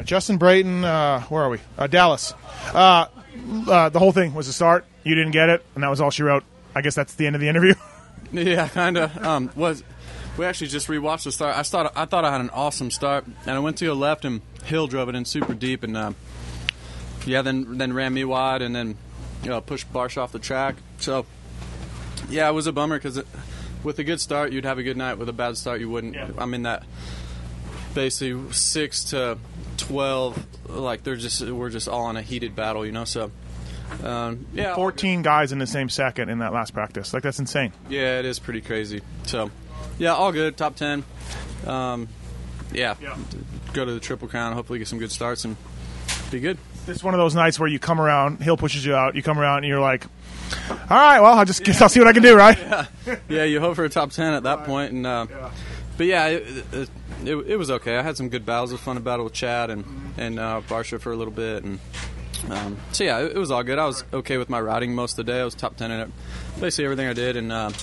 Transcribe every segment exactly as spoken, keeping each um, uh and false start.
Justin Brayton, uh, where are we? Uh, Dallas. Uh, uh, the whole thing was a start. You didn't get it, and that was all she wrote. I guess that's the end of the interview. Yeah, kind of. Um, was we actually just rewatched the start. I thought I thought I had an awesome start, and I went to the left, and Hill drove it in super deep, and uh, yeah, then then ran me wide, and then you know, pushed Barsh off the track. So yeah, it was a bummer because with a good start, you'd have a good night. With a bad start, you wouldn't. Yeah. I'm in that basically six to twelve. Like they're just we're just all in a heated battle, you know. So um, yeah, fourteen guys in the same second in that last practice. Like that's insane. Yeah, it is pretty crazy. So yeah, all good. Top ten. Um, yeah. yeah, go to the Triple Crown. Hopefully, get some good starts and be good. This is one of those nights where you come around, Hill pushes you out, you come around, and you're like, all right, well, I'll just guess I'll see what I can do, right? Yeah, yeah you hope for a top ten at that right. point. And, uh, yeah. But, yeah, it, it, it, it was okay. I had some good battles. It was fun to battle with Chad and, mm-hmm. and uh, Barsha for a little bit. And um, So, yeah, it, it was all good. I was okay with my riding most of the day. I was top ten in it. Basically everything I did. And, uh,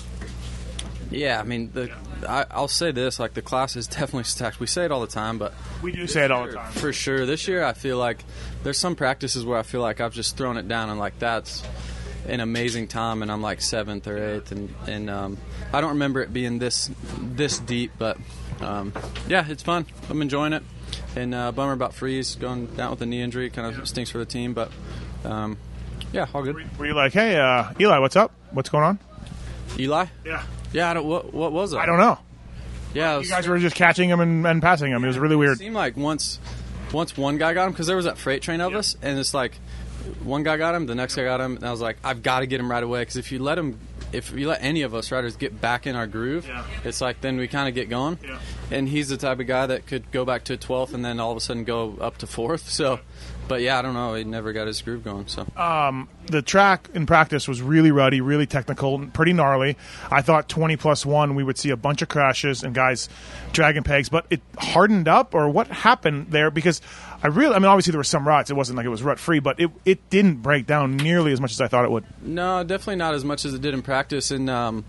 yeah, I mean, the, I, I'll say this, like, the class is definitely stacked. We say it all the time, but... We do say it all the time. For sure. This year, I feel like there's some practices where I feel like I've just thrown it down and, like, that's an amazing time, and I'm, like, seventh or eighth. And, and um, I don't remember it being this this deep, but, um, yeah, it's fun. I'm enjoying it. And uh, bummer about Freeze going down with a knee injury. Kind of yeah. stinks for the team, but, um, yeah, all good. Were you like, hey, uh, Eli, what's up? What's going on? Eli? Yeah. Yeah, I don't, what, what was it? I don't know. Yeah, you guys were just catching him and, and passing him. It was really weird. It seemed like once once one guy got him, because there was that freight train of yep. us, and it's like one guy got him, the next guy got him, and I was like, I've got to get him right away, because if you let him, if you let any of us riders get back in our groove, yeah. it's like then we kind of get going. Yeah. And he's the type of guy that could go back to twelfth and then all of a sudden go up to fourth. So, but yeah, I don't know. He never got his groove going. So um, the track in practice was really ruddy, really technical, pretty gnarly. I thought twenty plus one we would see a bunch of crashes and guys dragging pegs, but it hardened up, or what happened there? Because I really, I mean, obviously there were some ruts. It wasn't like it was rut free, but it it didn't break down nearly as much as I thought it would. No, definitely not as much as it did in practice. And um,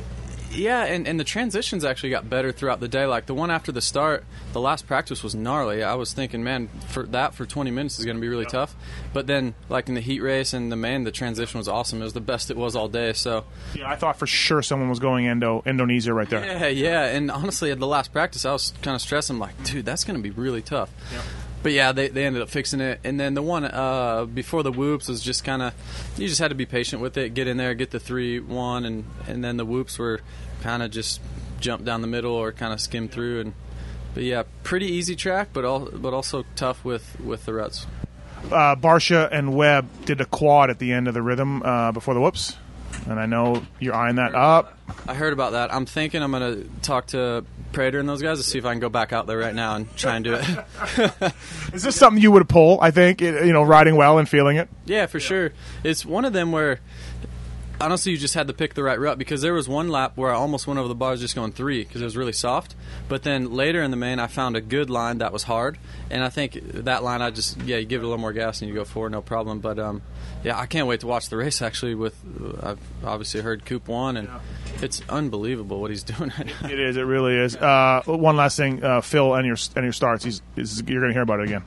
yeah, and, and the transitions actually got better throughout the day. Like the one after the start, the last practice was gnarly. I was thinking, man, for that for twenty minutes is going to be really yeah. tough. But then, like in the heat race and the man, the transition was awesome. It was the best it was all day. So yeah, I thought for sure someone was going Indo Indonesia right there. Yeah, yeah. And honestly, at the last practice, I was kind of stressing, like, dude, that's going to be really tough. Yeah. But yeah, they they ended up fixing it. And then the one uh, before the whoops was just kind of, you just had to be patient with it, get in there, get the three one, and and then the whoops were kind of just jump down the middle or kind of skim through. And but yeah, pretty easy track, but all but also tough with with the ruts. Uh, Barsha and Webb did a quad at the end of the rhythm uh, before the whoops, and I know you're eyeing that up. I heard about that. I'm thinking I'm going to talk to Prater and those guys to see if I can go back out there right now and try and do it. Is this something you would pull, I think, you know, riding well and feeling it? Yeah, for yeah. sure. It's one of them where, honestly, you just had to pick the right rut, because there was one lap where I almost went over the bars just going three because it was really soft. But then later in the main, I found a good line that was hard. And I think that line, I just, yeah, you give it a little more gas and you go forward, no problem. But, um, yeah, I can't wait to watch the race, actually. With uh, I've obviously heard Coop won, and yeah. it's unbelievable what he's doing right now. It is. It really is. Uh, one last thing, uh, Phil, and your and your starts. He's, he's you're going to hear about it again.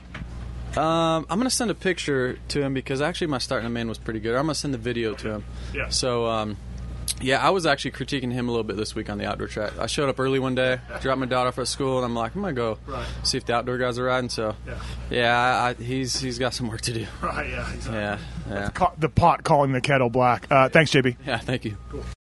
Um, I'm going to send a picture to him, because actually my start in the main was pretty good. I'm going to send the video to him. Yeah. So, um, yeah, I was actually critiquing him a little bit this week on the outdoor track. I showed up early one day, dropped my daughter off at school, and I'm like, I'm going to go right. see if the outdoor guys are riding. So, yeah, yeah I, I, he's he's got some work to do. Right, yeah. Exactly. Yeah, yeah. The pot calling the kettle black. Uh, thanks, J B. Yeah, thank you. Cool.